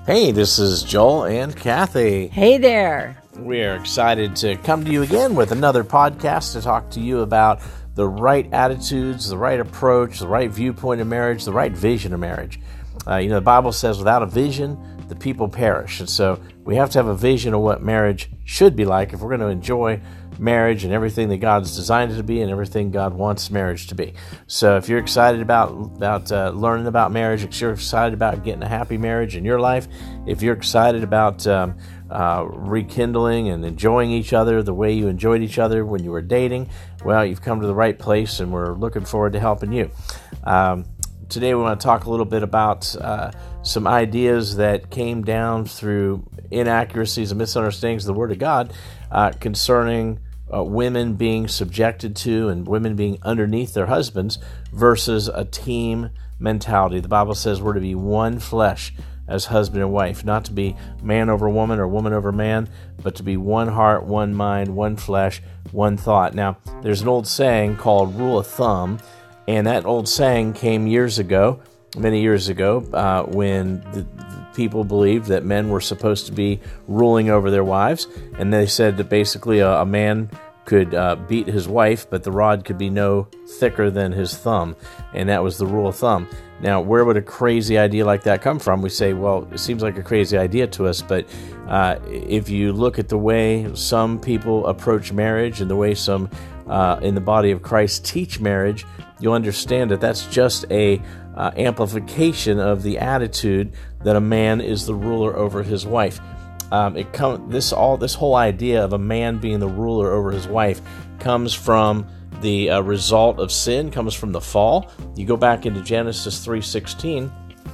Hey, this is Joel and Kathy. Hey there. We are excited to come to you again with another podcast to talk to you about the right attitudes, the right approach, the right viewpoint of marriage, the right vision of marriage. The Bible says without a vision, the people perish. And so we have to have a vision of what marriage should be like if we're going to enjoy marriage and everything that God's designed it to be and everything God wants marriage to be. So if you're excited about learning about marriage, if you're excited about getting a happy marriage in your life, if you're excited about rekindling and enjoying each other the way you enjoyed each other when you were dating, well, you've come to the right place, and we're looking forward to helping you. Today we want to talk a little bit about some ideas that came down through inaccuracies and misunderstandings of the Word of God concerning women being subjected to and women being underneath their husbands versus a team mentality. The Bible says we're to be one flesh as husband and wife, not to be man over woman or woman over man, but to be one heart, one mind, one flesh, one thought. Now, there's an old saying called rule of thumb, and that old saying came many years ago, when the people believed that men were supposed to be ruling over their wives, and they said that basically a man could beat his wife, but the rod could be no thicker than his thumb, and that was the rule of thumb. Now, where would a crazy idea like that come from? We say, well, it seems like a crazy idea to us, but if you look at the way some people approach marriage and the way some in the body of Christ teach marriage, you'll understand that that's just a amplification of the attitude that a man is the ruler over his wife. This whole idea of a man being the ruler over his wife comes from the result of sin, comes from the fall. You go back into Genesis 3:16.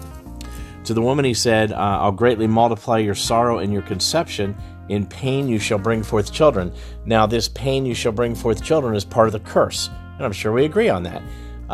To the woman he said, I'll greatly multiply your sorrow and your conception. In pain you shall bring forth children. Now this pain you shall bring forth children is part of the curse. And I'm sure we agree on that.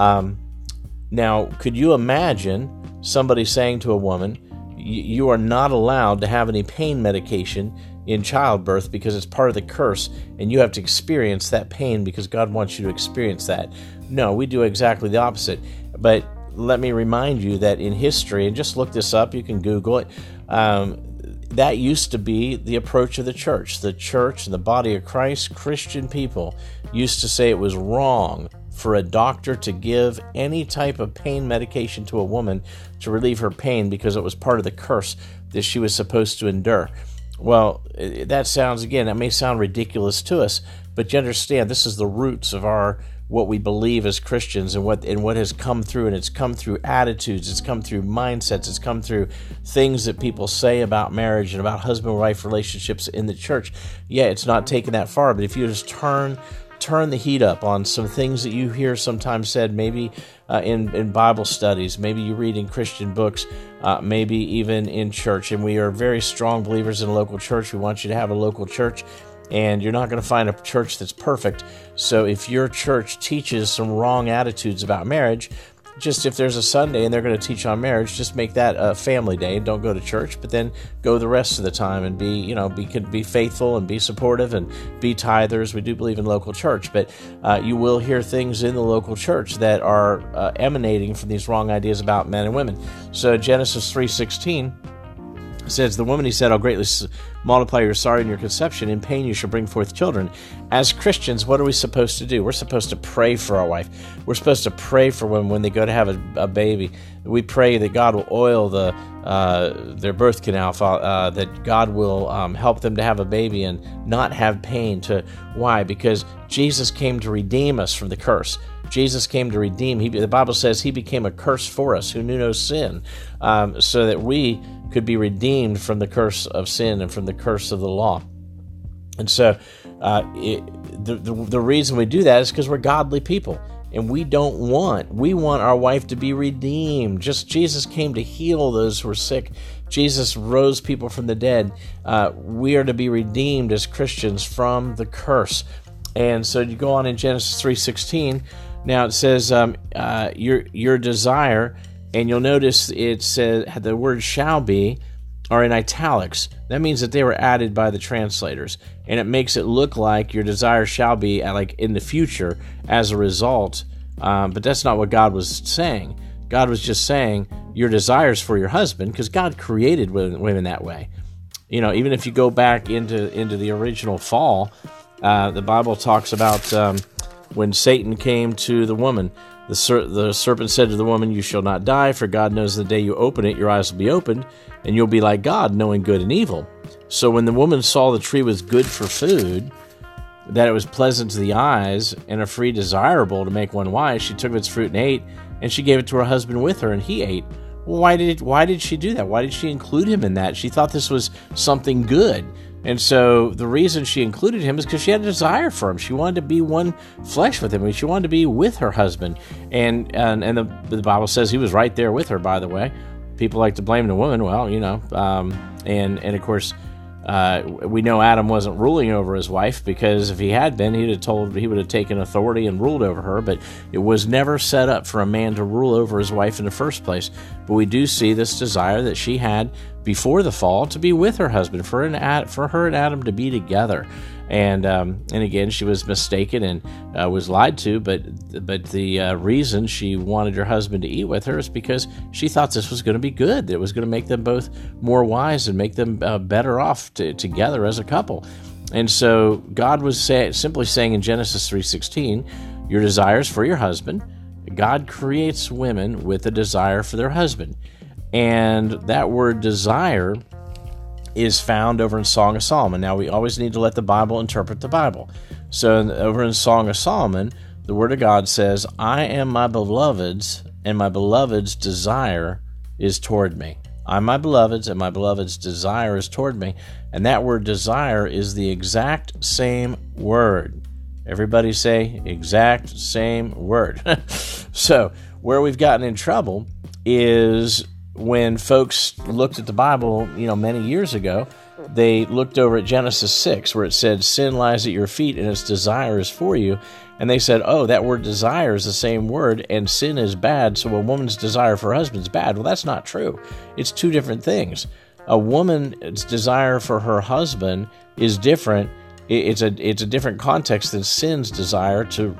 Now, could you imagine somebody saying to a woman, you are not allowed to have any pain medication in childbirth because it's part of the curse, and you have to experience that pain because God wants you to experience that? No, we do exactly the opposite. But let me remind you that in history, and just look this up, you can Google it, that used to be the approach of the church. The church and the body of Christ, Christian people, used to say it was wrong for a doctor to give any type of pain medication to a woman to relieve her pain because it was part of the curse that she was supposed to endure. Well, that may sound ridiculous to us, but you understand this is the roots of what we believe as Christians and what has come through, and it's come through attitudes, it's come through mindsets, it's come through things that people say about marriage and about husband-wife relationships in the church. Yeah, it's not taken that far, but if you just turn the heat up on some things that you hear sometimes said, maybe in Bible studies, maybe you read in Christian books, maybe even in church. And we are very strong believers in a local church. We want you to have a local church, and you're not going to find a church that's perfect. So if your church teaches some wrong attitudes about marriage, just if there's a Sunday and they're going to teach on marriage, just make that a family day. Don't go to church, but then go the rest of the time and be faithful and be supportive and be tithers. We do believe in local church, but you will hear things in the local church that are emanating from these wrong ideas about men and women. So Genesis 3:16 says, the woman he said, I'll greatly multiply your sorrow and your conception. In pain you shall bring forth children. As Christians, what are we supposed to do? We're supposed to pray for our wife. We're supposed to pray for women when they go to have a baby. We pray that God will oil their birth canal, that God will help them to have a baby and not have pain. Why? Because Jesus came to redeem us from the curse. Jesus came to redeem. The Bible says he became a curse for us who knew no sin, so that we could be redeemed from the curse of sin and from the curse of the law. And so the reason we do that is because we're godly people, and we want our wife to be redeemed. Just Jesus came to heal those who are sick. Jesus rose people from the dead. We are to be redeemed as Christians from the curse. And so you go on in Genesis 3:16. Now it says your desire, and you'll notice it says the word shall be are in italics. That means that they were added by the translators, and it makes it look like your desire shall be like in the future as a result. But that's not what God was saying. God was just saying your desires for your husband, because God created women that way. Even if you go back into the original fall, the Bible talks about when Satan came to the woman, the serpent said to the woman, "You shall not die, for God knows the day you open it, your eyes will be opened, and you'll be like God, knowing good and evil." So when the woman saw the tree was good for food, that it was pleasant to the eyes, and a free desirable to make one wise, she took of its fruit and ate, and she gave it to her husband with her, and he ate. Well, why did she do that? Why did she include him in that? She thought this was something good. And so the reason she included him is because she had a desire for him. She wanted to be one flesh with him. She wanted to be with her husband. And the Bible says he was right there with her, by the way. People like to blame the woman. Well, and of course, we know Adam wasn't ruling over his wife, because if he had been, he would have taken authority and ruled over her, but it was never set up for a man to rule over his wife in the first place. But we do see this desire that she had before the fall to be with her husband, for her and Adam to be together. And again, she was mistaken and was lied to, but the reason she wanted her husband to eat with her is because she thought this was going to be good. That it was going to make them both more wise and make them better off together as a couple. And so God was simply saying in Genesis 3:16, your desires for your husband. God creates women with a desire for their husband. And that word desire is found over in Song of Solomon. Now, we always need to let the Bible interpret the Bible. So over in Song of Solomon, the Word of God says, "I am my beloved's, and my beloved's desire is toward me." I'm my beloved's, and my beloved's desire is toward me. And that word desire is the exact same word. Everybody say, exact same word. So where we've gotten in trouble is when folks looked at the Bible, many years ago, they looked over at Genesis 6, where it said, "Sin lies at your feet, and its desire is for you." And they said, oh, that word desire is the same word, and sin is bad, so a woman's desire for her husband's bad. Well, that's not true. It's two different things. A woman's desire for her husband is different. It's a different context than sin's desire to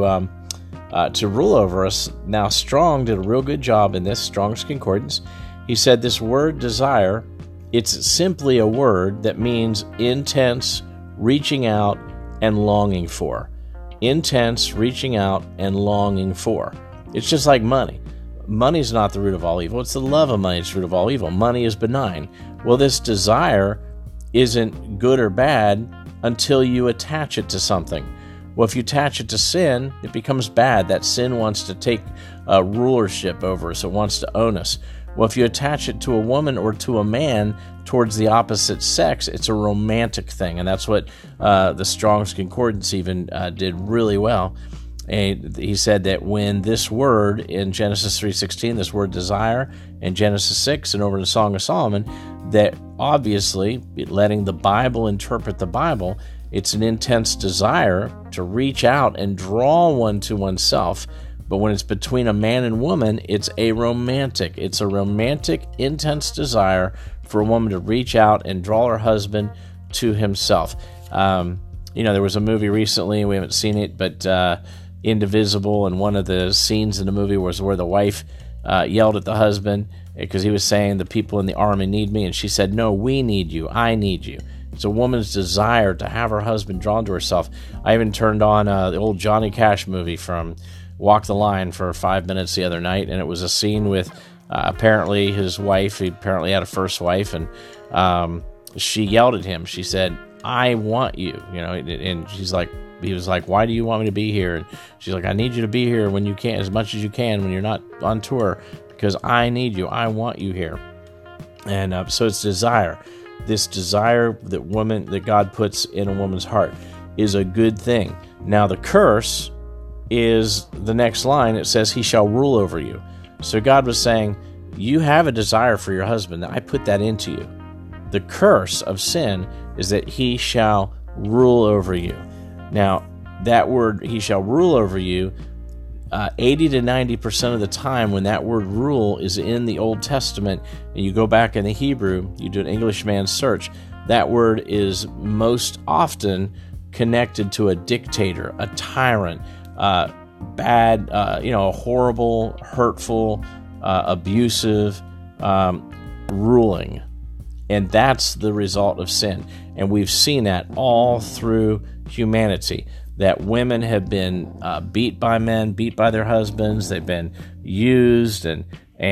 rule over us. Now, Strong did a real good job in this, Strong's Concordance. He said this word desire, it's simply a word that means intense, reaching out, and longing for. Intense, reaching out, and longing for. It's just like money. Money's not the root of all evil. It's the love of money that's the root of all evil. Money is benign. Well, this desire isn't good or bad until you attach it to something. Well, if you attach it to sin, it becomes bad. That sin wants to take rulership over us. It wants to own us. Well, if you attach it to a woman or to a man towards the opposite sex, it's a romantic thing. And that's what the Strong's Concordance even did really well. And he said that when this word in Genesis 3:16, this word desire, in Genesis 6 and over in the Song of Solomon, that obviously, letting the Bible interpret the Bible, it's an intense desire to reach out and draw one to oneself. But when it's between a man and woman, it's a romantic, intense desire for a woman to reach out and draw her husband to himself. There was a movie recently, we haven't seen it, but Indivisible, and one of the scenes in the movie was where the wife yelled at the husband because he was saying the people in the army need me, and she said, "No, we need you, I need you." It's a woman's desire to have her husband drawn to herself. I even turned on the old Johnny Cash movie from Walk the Line for 5 minutes the other night, and it was a scene with apparently his wife. He apparently had a first wife, and she yelled at him. She said, "I want you," and he was like, "Why do you want me to be here?" And she's like, "I need you to be here when you can, as much as you can when you're not on tour, because I need you. I want you here." And so it's desire. This desire that God puts in a woman's heart is a good thing. Now the curse is the next line. It says, "He shall rule over you." So God was saying, you have a desire for your husband. I put that into you. The curse of sin is that he shall rule over you. Now, that word, he shall rule over you, 80 to 90% of the time when that word rule is in the Old Testament, and you go back in the Hebrew, you do an Englishman's search, that word is most often connected to a dictator, a tyrant, bad, a horrible, hurtful, abusive ruling. And that's the result of sin. And we've seen that all through humanity, that women have been beat by men, beat by their husbands. They've been used and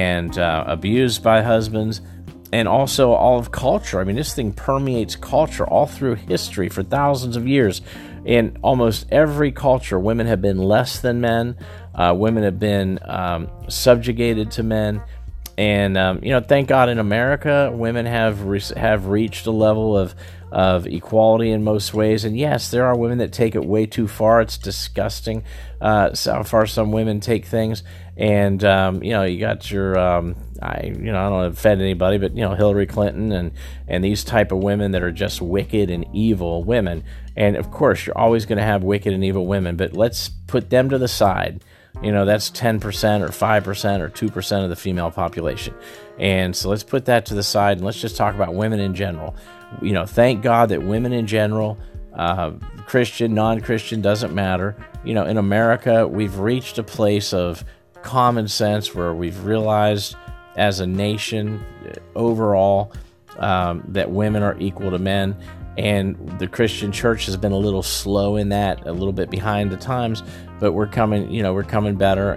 abused by husbands. And also all of culture. I mean, this thing permeates culture all through history for thousands of years. In almost every culture, women have been less than men. Women have been subjugated to men. And, thank God in America, women have reached a level of equality in most ways. And yes, there are women that take it way too far. It's disgusting how far some women take things. And, you got your, I don't want to offend anybody, but, Hillary Clinton and these type of women that are just wicked and evil women. And, of course, you're always going to have wicked and evil women, but let's put them to the side. That's 10% or 5% or 2% of the female population. And so let's put that to the side and let's just talk about women in general. Thank God that women in general, Christian, non-Christian, doesn't matter. In America, we've reached a place of common sense where we've realized as a nation overall that women are equal to men. And the Christian church has been a little slow in that, a little bit behind the times, but we're coming better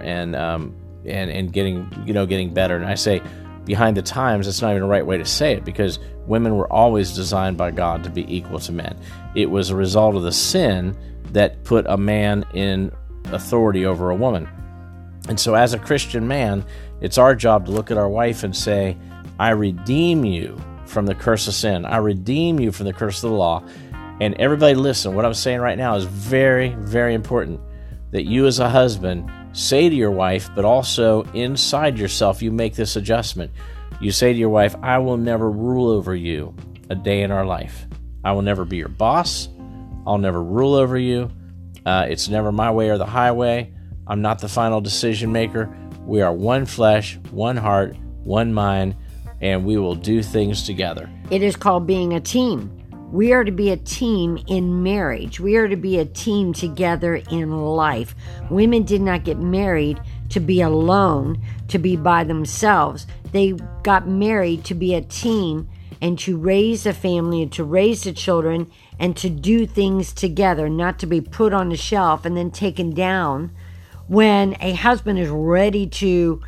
and getting better. And I say behind the times, that's not even the right way to say it, because women were always designed by God to be equal to men. It was a result of the sin that put a man in authority over a woman. And so as a Christian man, it's our job to look at our wife and say, I redeem you from the curse of sin. I redeem you from the curse of the law. And everybody listen, what I'm saying right now is very, very important, that you as a husband say to your wife, but also inside yourself, you make this adjustment. You say to your wife, I will never rule over you a day in our life. I will never be your boss. I'll never rule over you. It's never my way or the highway. I'm not the final decision maker. We are one flesh, one heart, one mind, and we will do things together. It is called being a team. We are to be a team in marriage. We are to be a team together in life. Women did not get married to be alone, to be by themselves. They got married to be a team and to raise a family and to raise the children and to do things together, not to be put on the shelf and then taken down when a husband is ready to,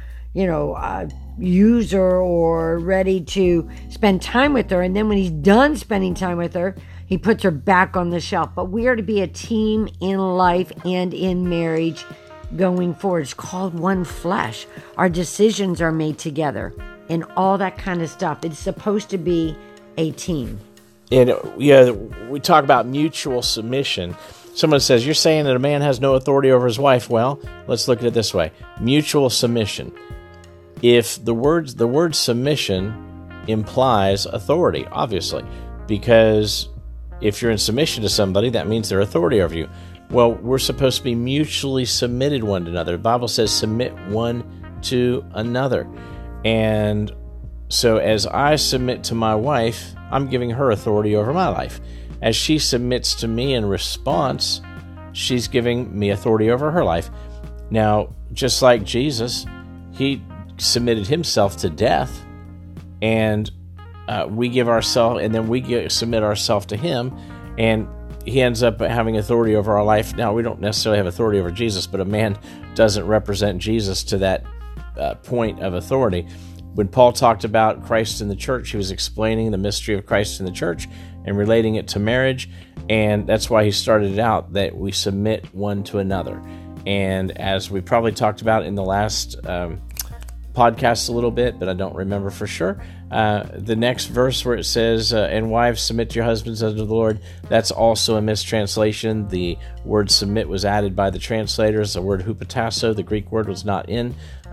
use her or ready to spend time with her. And then when he's done spending time with her, he puts her back on the shelf. But we are to be a team in life and in marriage going forward. It's called one flesh. Our decisions are made together and all that kind of stuff. It's supposed to be a team. And we talk about mutual submission. Someone says, you're saying that a man has no authority over his wife. Well, let's look at it this way. Mutual submission. If the word submission implies authority, obviously, because if you're in submission to somebody, that means they're authority over you. Well, we're supposed to be mutually submitted one to another. The Bible says submit one to another. And so as I submit to my wife, I'm giving her authority over my life. As she submits to me in response, she's giving me authority over her life. Now, just like Jesus, he submitted himself to death, and we give ourselves, and then we submit ourselves to him, and he ends up having authority over our life. Now, we don't necessarily have authority over Jesus, but a man doesn't represent Jesus to that point of authority. When Paul talked about Christ in the church, he was explaining the mystery of Christ in the church and relating it to marriage, and that's why he started it out, that we submit one to another. And as we probably talked about in the last podcast a little bit, but I don't remember for sure, the next verse where it says, and wives, submit to your husbands unto the Lord, that's also a mistranslation. The word submit was added by the translators. The word hupotasso, the Greek word, was not in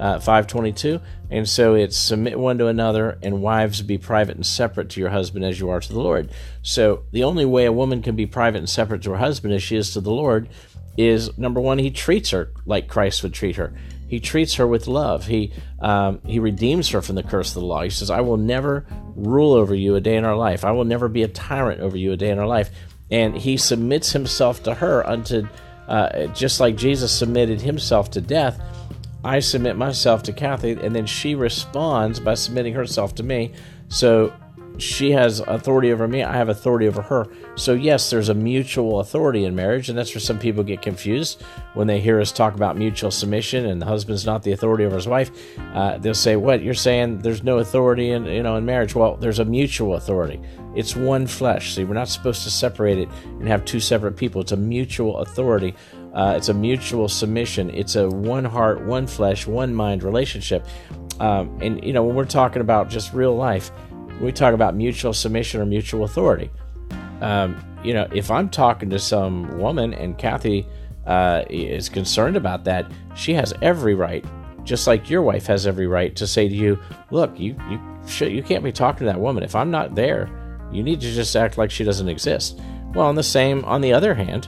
522, and so it's submit one to another, and wives, be private and separate to your husband as you are to the Lord. So the only way a woman can be private and separate to her husband as she is to the Lord is, number one, he treats her like Christ would treat her. He treats her with love. He redeems her from the curse of the law. He says, I will never rule over you a day in our life. I will never be a tyrant over you a day in our life. And he submits himself to her unto, just like Jesus submitted himself to death, I submit myself to Kathy, and then she responds by submitting herself to me. So she has authority over me, I have authority over her. So yes, there's a mutual authority in marriage, and that's where some people get confused when they hear us talk about mutual submission and the husband's not the authority over his wife. They'll say, what, you're saying there's no authority in marriage? Well, there's a mutual authority. It's one flesh. See, we're not supposed to separate it and have two separate people. It's a mutual authority. It's a mutual submission. It's a one heart, one flesh, one mind relationship. And when we're talking about just real life, we talk about mutual submission or mutual authority. If I'm talking to some woman and Kathy is concerned about that, she has every right, just like your wife has every right, to say to you, look, you can't be talking to that woman. If I'm not there, you need to just act like she doesn't exist. Well, on the other hand,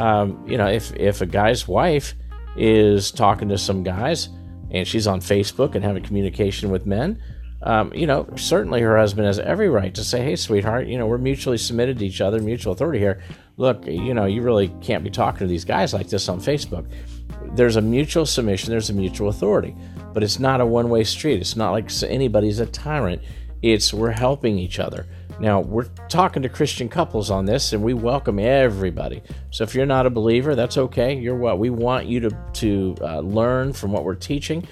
if a guy's wife is talking to some guys and she's on Facebook and having communication with men, certainly her husband has every right to say, hey, sweetheart, we're mutually submitted to each other, mutual authority here. Look, you really can't be talking to these guys like this on Facebook. There's a mutual submission, there's a mutual authority, but it's not a one-way street. It's not like anybody's a tyrant. We're helping each other. Now, we're talking to Christian couples on this, and we welcome everybody. So if you're not a believer, that's okay. We want you to learn from what we're teaching,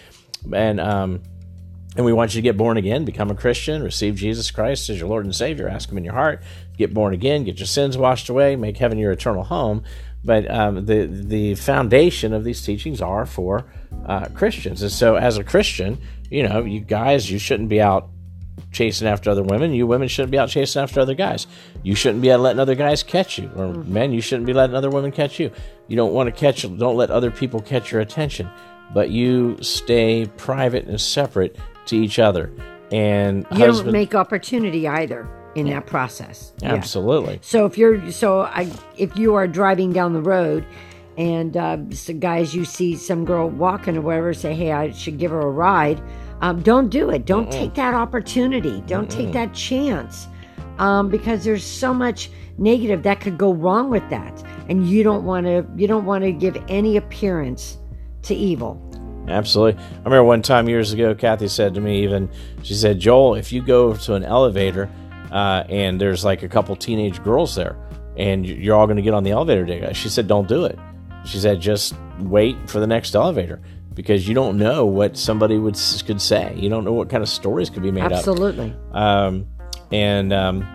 and we want you to get born again, become a Christian, receive Jesus Christ as your Lord and Savior, ask Him in your heart, get born again, get your sins washed away, make heaven your eternal home. But the foundation of these teachings are for Christians. And so as a Christian, you guys, you shouldn't be out chasing after other women. You women shouldn't be out chasing after other guys. You shouldn't be out letting other guys catch you. Or men, you shouldn't be letting other women catch you. You don't let other people catch your attention. But you stay private and separate to each other. And you don't make opportunity either in that process. Absolutely. Yeah. So if you are driving down the road and guys, you see some girl walking or whatever, say, hey, I should give her a ride. Don't do it. Don't take that opportunity. Don't take that chance, because there's so much negative that could go wrong with that, and you don't want to give any appearance to evil. Absolutely. I remember one time years ago, Kathy said to me, she said, Joel, if you go to an elevator and there's like a couple teenage girls there, and you're all going to get on the elevator together, she said, don't do it. She said, just wait for the next elevator. Because you don't know what somebody could say. You don't know what kind of stories could be made Absolutely. up. And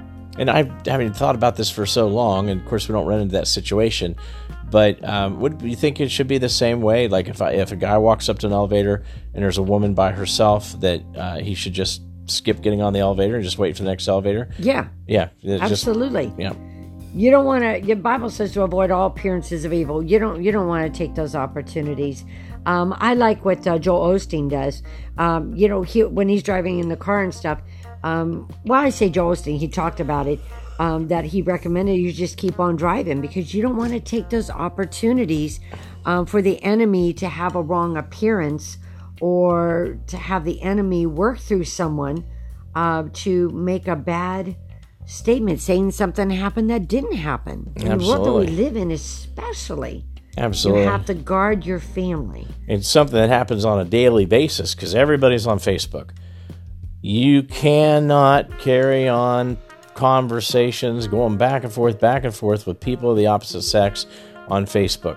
I haven't thought about this for so long, and of course we don't run into that situation. But would you think it should be the same way? Like if a guy walks up to an elevator and there's a woman by herself, that he should just skip getting on the elevator and just wait for the next elevator? Yeah. Yeah. Absolutely. Yeah. You don't want to. The Bible says to avoid all appearances of evil. You don't want to take those opportunities. I like what Joel Osteen does. When he's driving in the car and stuff. I say Joel Osteen. He talked about it. That he recommended you just keep on driving, because you don't want to take those opportunities for the enemy to have a wrong appearance, or to have the enemy work through someone to make a bad statement, saying something happened that didn't happen. In the world that we live in, especially. Absolutely. You have to guard your family. It's something that happens on a daily basis, because everybody's on Facebook. You cannot carry on conversations going back and forth with people of the opposite sex on Facebook.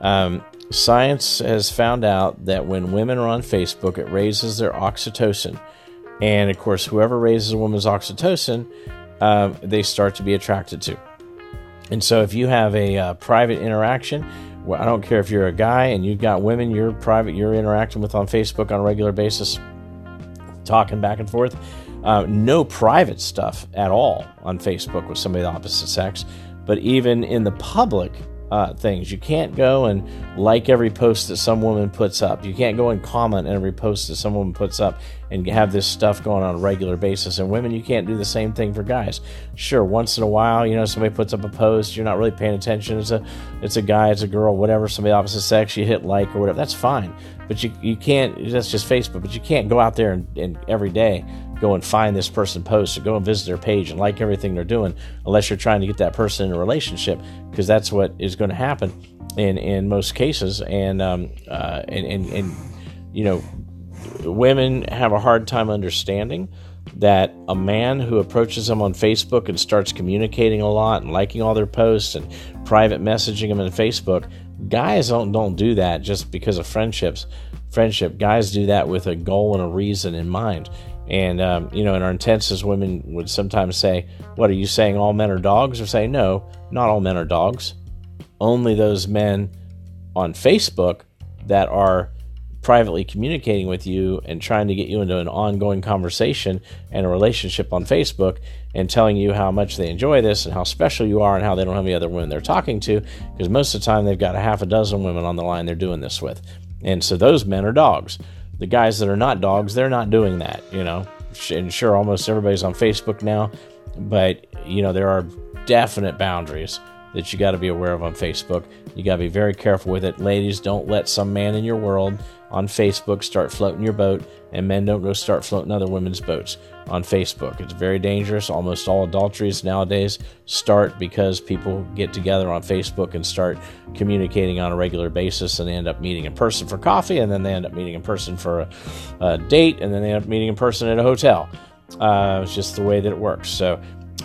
Science has found out that when women are on Facebook, it raises their oxytocin. And of course, whoever raises a woman's oxytocin, they start to be attracted to. And so if you have a private interaction, I don't care if you're a guy and you've got women you're interacting with on Facebook on a regular basis, talking back and forth, no private stuff at all on Facebook with somebody of the opposite sex. But even in the public things, you can't go and like every post that some woman puts up. You can't go and comment on every post that some woman puts up and have this stuff going on a regular basis. And women, you can't do the same thing for guys. Sure, once in a while, somebody puts up a post, you're not really paying attention. It's a guy, it's a girl, whatever, somebody opposite sex, you hit like or whatever. That's fine. But you can't, that's just Facebook, but you can't go out there and every day go and find this person post, or go and visit their page and like everything they're doing, unless you're trying to get that person in a relationship, because that's what is going to happen in most cases. And women have a hard time understanding that a man who approaches them on Facebook and starts communicating a lot and liking all their posts and private messaging them on Facebook, guys don't do that just because of friendship. Guys do that with a goal and a reason in mind. And, in our intensives, women would sometimes say, what, are you saying all men are dogs? Or say, no, not all men are dogs. Only those men on Facebook that are privately communicating with you and trying to get you into an ongoing conversation and a relationship on Facebook and telling you how much they enjoy this and how special you are and how they don't have any other women they're talking to, because most of the time they've got a half a dozen women on the line they're doing this with. And so those men are dogs. The guys that are not dogs, they're not doing that, And sure, almost everybody's on Facebook now, but, there are definite boundaries that you got to be aware of on Facebook. You got to be very careful with it. Ladies, don't let some man in your world on Facebook start floating your boat, and men don't go start floating other women's boats on Facebook. It's very dangerous. Almost all adulteries nowadays start because people get together on Facebook and start communicating on a regular basis, and they end up meeting in person for coffee, and then they end up meeting in person for a date, and then they end up meeting in person at a hotel. It's just the way that it works. So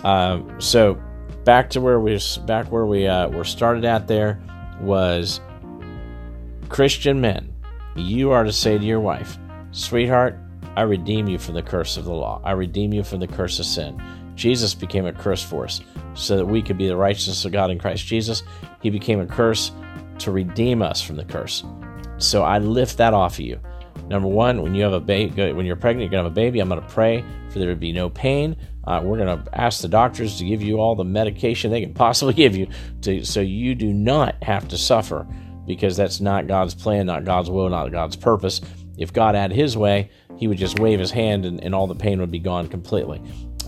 back where we were started at there was Christian men. You are to say to your wife, sweetheart, I redeem you from the curse of the law. I redeem you from the curse of sin. Jesus became a curse for us so that we could be the righteousness of God in Christ Jesus. He became a curse to redeem us from the curse. So I lift that off of you. Number one, when you have a baby, when you're pregnant, you're going to have a baby, I'm going to pray for there to be no pain. We're going to ask the doctors to give you all the medication they can possibly give you so you do not have to suffer, because that's not God's plan, not God's will, not God's purpose. If God had his way, he would just wave his hand and all the pain would be gone completely.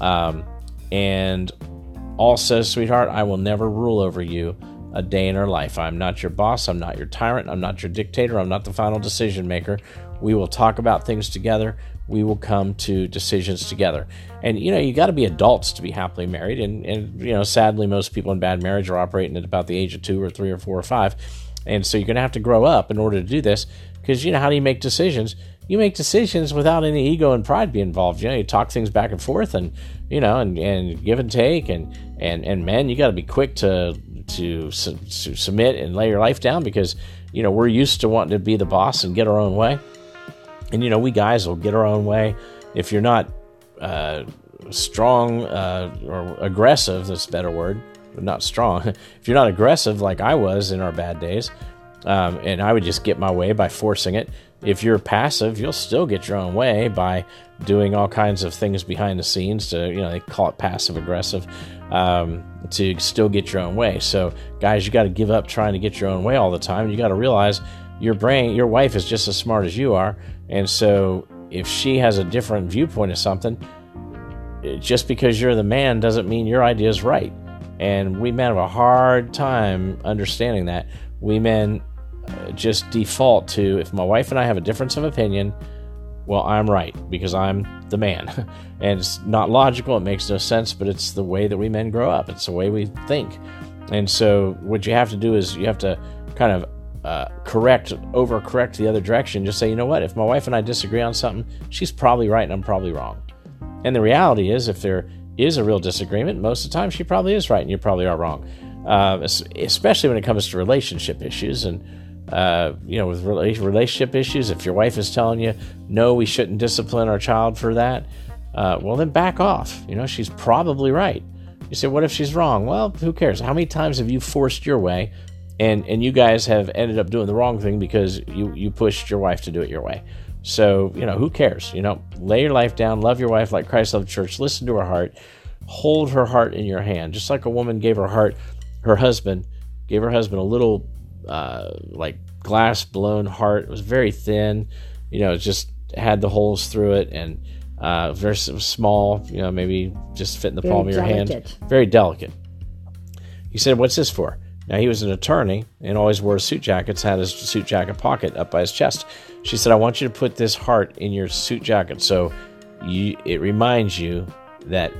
And also, sweetheart, I will never rule over you a day in our life. I'm not your boss. I'm not your tyrant. I'm not your dictator. I'm not the final decision maker. We will talk about things together. We will come to decisions together. And, you got to be adults to be happily married. And sadly, most people in bad marriage are operating at about the age of 2 or 3 or 4 or 5. And so you're going to have to grow up in order to do this, because, how do you make decisions? You make decisions without any ego and pride being involved. You talk things back and forth and give and take. And men, you got to be quick to submit and lay your life down, because, we're used to wanting to be the boss and get our own way. And, we guys will get our own way. If you're not strong or aggressive, that's a better word, but not strong. If you're not aggressive like I was in our bad days, and I would just get my way by forcing it. If you're passive, you'll still get your own way by doing all kinds of things behind the scenes to, they call it passive aggressive, to still get your own way. So guys, you got to give up trying to get your own way all the time. You got to realize your wife is just as smart as you are. And so if she has a different viewpoint of something, just because you're the man doesn't mean your idea is right. And we men have a hard time understanding that. We men just default to, if my wife and I have a difference of opinion, well, I'm right because I'm the man. And it's not logical. It makes no sense, but it's the way that we men grow up. It's the way we think. And so what you have to do is you have to kind of overcorrect the other direction. Just say, you know what? If my wife and I disagree on something, she's probably right and I'm probably wrong. And the reality is, if there is a real disagreement, most of the time she probably is right and you probably are wrong. Especially when it comes to relationship issues. And with relationship issues, if your wife is telling you, no, we shouldn't discipline our child for that, well, then back off. She's probably right. You say, what if she's wrong? Well, who cares? How many times have you forced your way and you guys have ended up doing the wrong thing because you pushed your wife to do it your way? So, who cares? Lay your life down, love your wife like Christ loved the church, listen to her heart, hold her heart in your hand. Just like a woman gave her husband a little glass blown heart. It was very thin, it just had the holes through it, and very small, maybe just fit in the palm of your hand. Very delicate. He said, what's this for? Now, he was an attorney and always wore suit jackets, had his suit jacket pocket up by his chest. She said, I want you to put this heart in your suit jacket so it reminds you that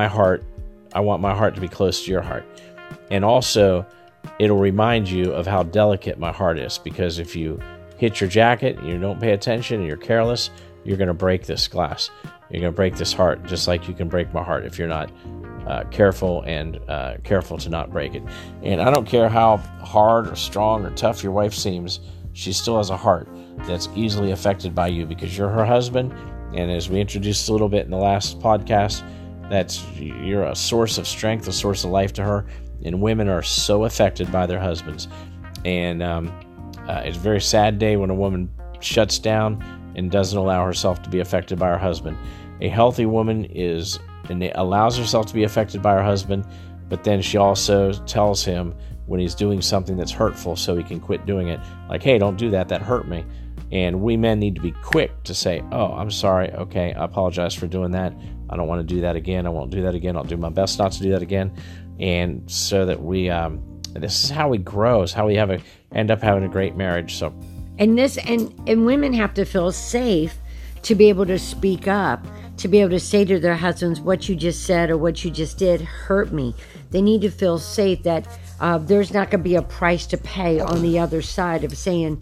I want my heart to be close to your heart. And also, it'll remind you of how delicate my heart is, because if you hit your jacket, you don't pay attention, and you're careless, you're going to break this glass. You're going to break this heart, just like you can break my heart if you're not careful and careful to not break it. And I don't care how hard or strong or tough your wife seems, she still has a heart that's easily affected by you because you're her husband. And as we introduced a little bit in the last podcast, you're a source of strength, a source of life to her. And women are so affected by their husbands. And it's a very sad day when a woman shuts down and doesn't allow herself to be affected by her husband. A healthy woman allows herself to be affected by her husband, but then she also tells him when he's doing something that's hurtful so he can quit doing it. Like, hey, don't do that. That hurt me. And we men need to be quick to say, oh, I'm sorry. Okay, I apologize for doing that. I don't want to do that again. I won't do that again. I'll do my best not to do that again. And so that this is how we grow, is how we end up having a great marriage. So, and women have to feel safe to be able to speak up, to be able to say to their husbands, what you just said or what you just did hurt me. They need to feel safe that there's not going to be a price to pay on the other side of saying,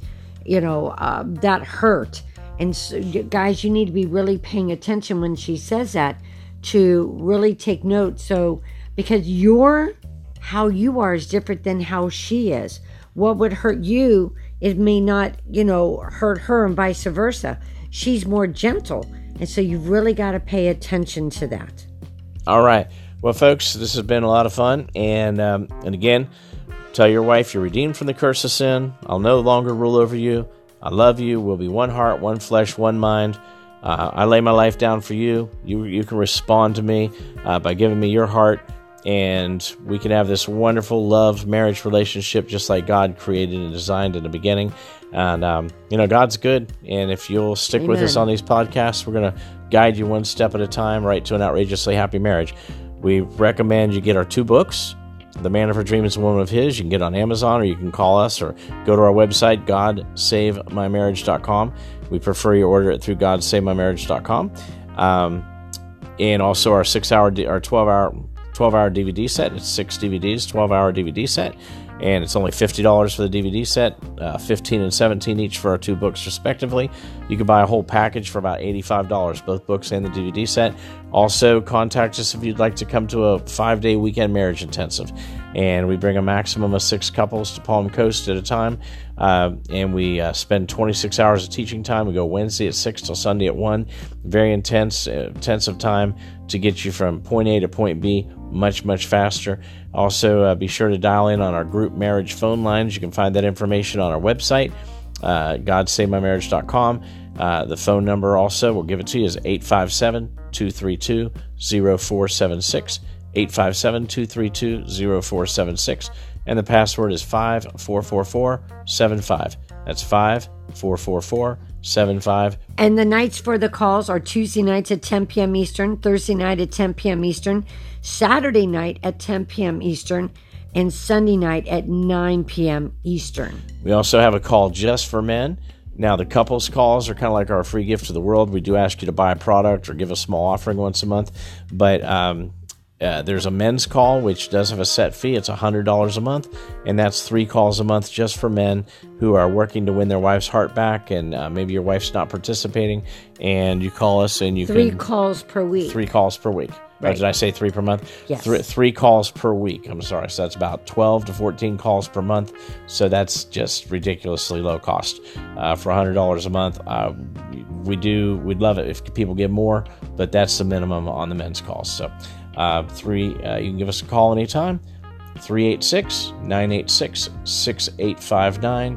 that hurt. And so, guys, you need to be really paying attention when she says that, to really take note. So, because how you are is different than how she is. What would hurt you, it may not, hurt her, and vice versa. She's more gentle. And so you've really got to pay attention to that. All right. Well, folks, this has been a lot of fun. And again, tell your wife you're redeemed from the curse of sin. I'll no longer rule over you. I love you. We'll be one heart, one flesh, one mind. I lay my life down for you. You can respond to me by giving me your heart. And we can have this wonderful love marriage relationship just like God created and designed in the beginning. And, God's good. And if you'll stick with us on these podcasts, we're going to guide you one step at a time right to an outrageously happy marriage. We recommend you get our 2 books, The Man of Her Dreams and Woman of His. You can get on Amazon, or you can call us or go to our website, GodSaveMyMarriage.com. We prefer you order it through GodSaveMyMarriage.com. And also our 12-hour DVD set. It's 6 DVDs, 12-hour DVD set, and it's only $50 for the DVD set, $15 and $17 each for our 2 books respectively. You can buy a whole package for about $85, both books and the DVD set. Also, contact us if you'd like to come to a 5-day weekend marriage intensive, and we bring a maximum of 6 couples to Palm Coast at a time, and we spend 26 hours of teaching time. We go Wednesday at 6 till Sunday at 1. Very intensive time to get you from point A to point B much, much faster. Also, be sure to dial in on our group marriage phone lines. You can find that information on our website, GodSaveMyMarriage.com. The phone number also, we'll give it to you, is 857-232-0476, 857-232-0476, and the password is 544475. That's 544475. And the nights for the calls are Tuesday nights at 10 p.m. Eastern, Thursday night at 10 p.m. Eastern, Saturday night at 10 p.m. Eastern, and Sunday night at 9 p.m. Eastern. We also have a call just for men. Now, the couples calls are kind of like our free gift to the world. We do ask you to buy a product or give a small offering once a month, but there's a men's call, which does have a set fee. It's $100 a month, and that's 3 calls a month just for men who are working to win their wife's heart back, and maybe your wife's not participating, and you call us, and you 3 calls per week. 3 calls per week. Right. Did I say 3 per month? Yes. 3 calls per week. I'm sorry. So that's about 12 to 14 calls per month. So that's just ridiculously low cost for $100 a month. We'd love it if people give more, but that's the minimum on the men's calls. So you can give us a call anytime. 386-986-6859.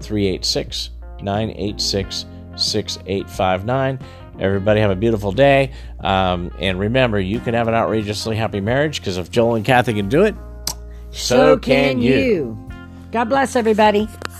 386-986-6859. Everybody have a beautiful day. And remember, you can have an outrageously happy marriage, because if Joel and Kathy can do it, so can you. God bless everybody.